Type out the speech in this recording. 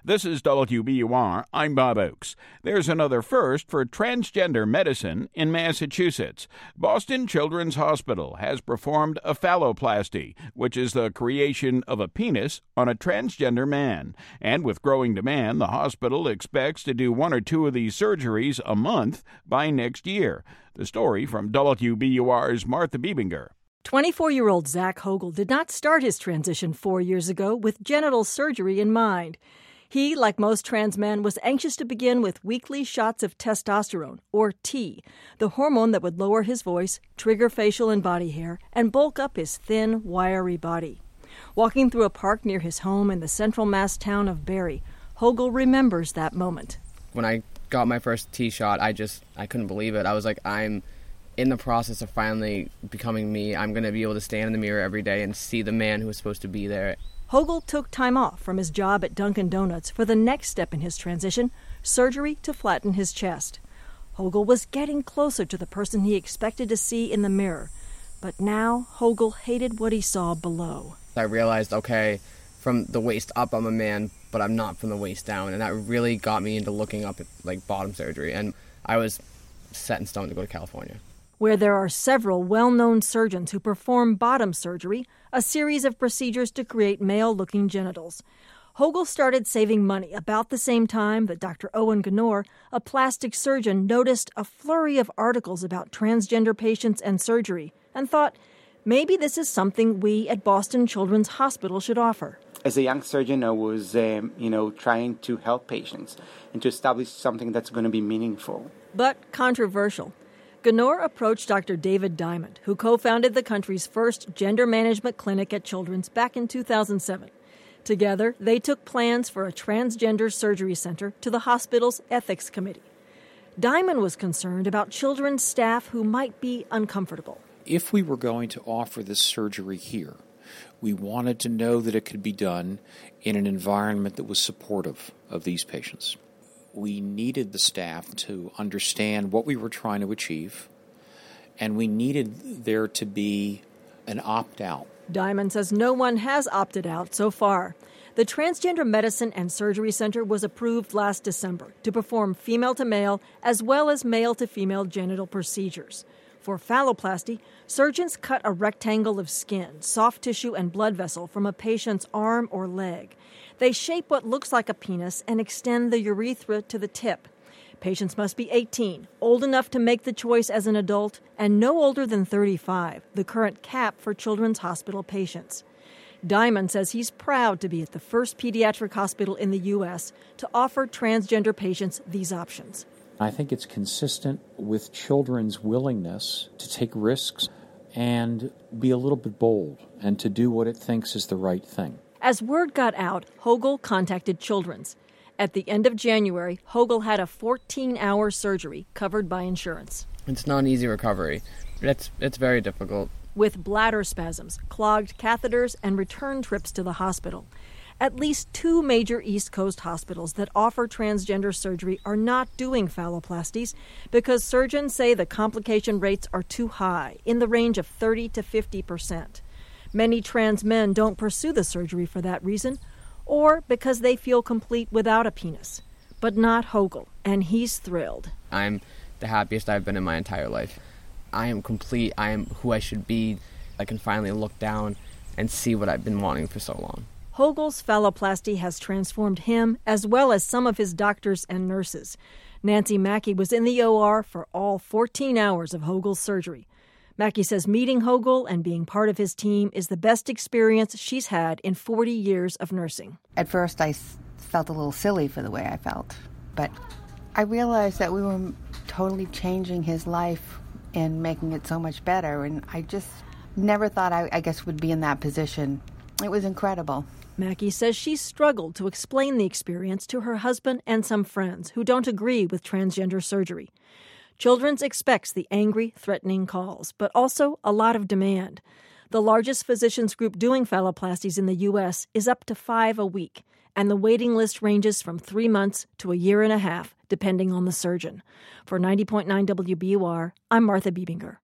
This is WBUR. I'm Bob Oakes. There's another first for transgender medicine in Massachusetts. Boston Children's Hospital has performed a phalloplasty, which is the creation of a penis on a transgender man. And with growing demand, the hospital expects to do 1 or 2 of these surgeries a month by next year. The story from WBUR's Martha Biebinger. 24-year-old Zach Hogel did not start his transition 4 years ago with genital surgery in mind. He, like most trans men, was anxious to begin with weekly shots of testosterone, or T, the hormone that would lower his voice, trigger facial and body hair, and bulk up his thin, wiry body. Walking through a park near his home in the central Mass town of Barre, Hogel remembers that moment. When I got my first T shot, I couldn't believe it. I was like, I'm in the process of finally becoming me. I'm going to be able to stand in the mirror every day and see the man who was supposed to be there. Hogel took time off from his job at Dunkin' Donuts for the next step in his transition, surgery to flatten his chest. Hogel was getting closer to the person he expected to see in the mirror, but now Hogel hated what he saw below. I realized, okay, from the waist up I'm a man, but I'm not from the waist down, and that really got me into looking up at bottom surgery, and I was set in stone to go to California. Where there are several well-known surgeons who perform bottom surgery, a series of procedures to create male-looking genitals. Hogel started saving money about the same time that Dr. Owen Gnor, a plastic surgeon, noticed a flurry of articles about transgender patients and surgery and thought, maybe this is something we at Boston Children's Hospital should offer. As a young surgeon, I was, trying to help patients and to establish something that's going to be meaningful. But controversial. Gnor approached Dr. David Diamond, who co-founded the country's first gender management clinic at Children's back in 2007. Together, they took plans for a transgender surgery center to the hospital's ethics committee. Diamond was concerned about children's staff who might be uncomfortable. If we were going to offer this surgery here, we wanted to know that it could be done in an environment that was supportive of these patients. We needed the staff to understand what we were trying to achieve, and we needed there to be an opt-out. Diamond says no one has opted out so far. The Transgender Medicine and Surgery Center was approved last December to perform female-to-male as well as male-to-female genital procedures. For phalloplasty, surgeons cut a rectangle of skin, soft tissue, and blood vessel from a patient's arm or leg. They shape what looks like a penis and extend the urethra to the tip. Patients must be 18, old enough to make the choice as an adult, and no older than 35, the current cap for Children's Hospital patients. Diamond says he's proud to be at the first pediatric hospital in the U.S. to offer transgender patients these options. I think it's consistent with children's willingness to take risks and be a little bit bold and to do what it thinks is the right thing. As word got out, Hogel contacted Children's. At the end of January, Hogel had a 14-hour surgery covered by insurance. It's not an easy recovery. It's very difficult. With bladder spasms, clogged catheters, and return trips to the hospital. At least 2 major East Coast hospitals that offer transgender surgery are not doing phalloplasties because surgeons say the complication rates are too high, in the range of 30 to 50%. Many trans men don't pursue the surgery for that reason, or because they feel complete without a penis. But not Hogel, and he's thrilled. I'm the happiest I've been in my entire life. I am complete. I am who I should be. I can finally look down and see what I've been wanting for so long. Hogel's phalloplasty has transformed him as well as some of his doctors and nurses. Nancy Mackey was in the OR for all 14 hours of Hogel's surgery. Mackey says meeting Hogel and being part of his team is the best experience she's had in 40 years of nursing. At first, I felt a little silly for the way I felt, but I realized that we were totally changing his life and making it so much better, and I just never thought I guess would be in that position. It was incredible. Mackey says she struggled to explain the experience to her husband and some friends who don't agree with transgender surgery. Children's expects the angry, threatening calls, but also a lot of demand. The largest physicians group doing phalloplasties in the U.S. is up to 5 a week, and the waiting list ranges from 3 months to a year and a half, depending on the surgeon. For 90.9 WBUR, I'm Martha Biebinger.